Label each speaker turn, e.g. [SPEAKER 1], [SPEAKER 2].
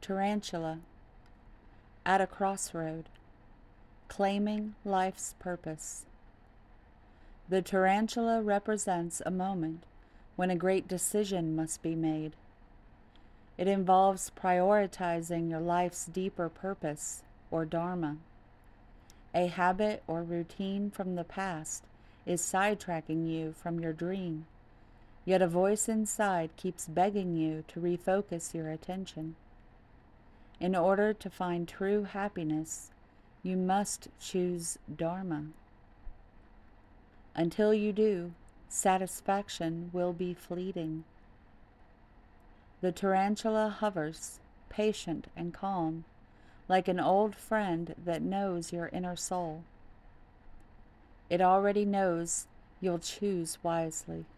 [SPEAKER 1] tarantula at a crossroad, claiming life's purpose. The tarantula represents a moment when a great decision must be made. It involves prioritizing your life's deeper purpose, or dharma. A habit or routine from the past is sidetracking you from your dream, yet a voice inside keeps begging you to refocus your attention. In order to find true happiness, you must choose dharma. Until you do, satisfaction will be fleeting. The tarantula hovers, patient and calm, like an old friend that knows your inner soul. It already knows you'll choose wisely.